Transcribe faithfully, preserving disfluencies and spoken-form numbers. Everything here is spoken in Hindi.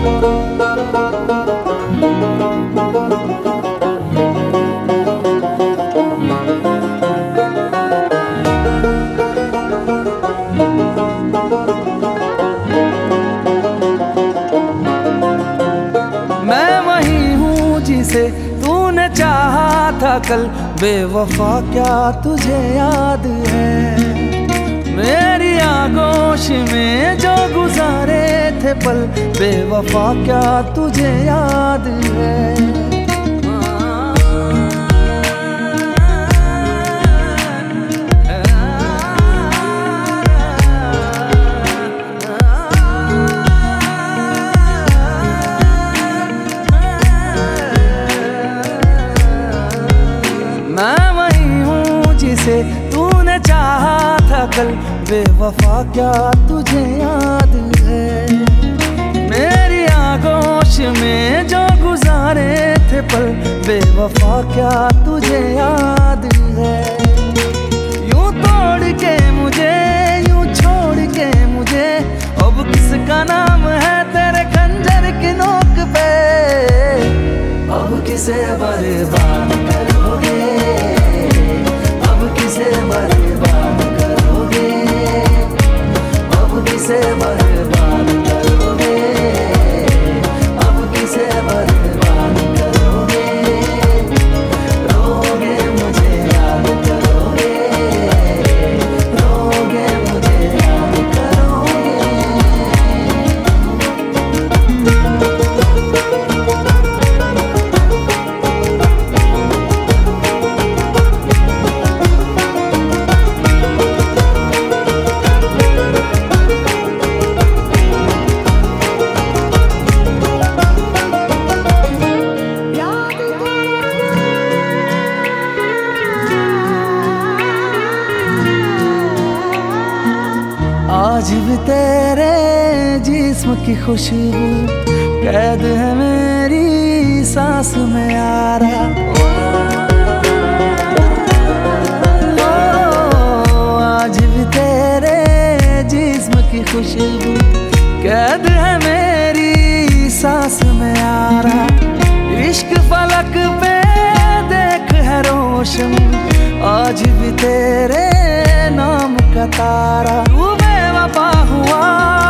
मैं वही हूँ जिसे तूने चाहा था कल, बेवफा क्या तुझे याद है? मेरी आगोश में जो गुजारे थे पल, बेवफा क्या तुझे याद है? मैं वही हूँ जिसे तूने चाहा था कल, बेवफा क्या तुझे याद है? मेरी आगोश में जो गुजारे थे पल, बेवफा क्या तुझे याद है? यूं तोड़ के मुझे, यूं छोड़ के मुझे, अब किसका नाम है तेरे खंजर की नोक पे? अब किसे बर्बाद करोगे? अब किसे बर्बाद करोगे? अब किसे बर्बाद करोगे? अब किसे बर्बाद करोगे? रोगे मुझे याद करोगे? रोगे मुझे याद करोगे? आज भी तेरे जिस्म की खुशबू कैद है मेरी सांस में यारा। ओ, आज भी तेरे जिस्म की खुशबू कैद है मेरी सांस में यारा। इश्क फलक पे देख है रोशन, आज भी तेरे नाम का तारा। तू बेवफा हुआ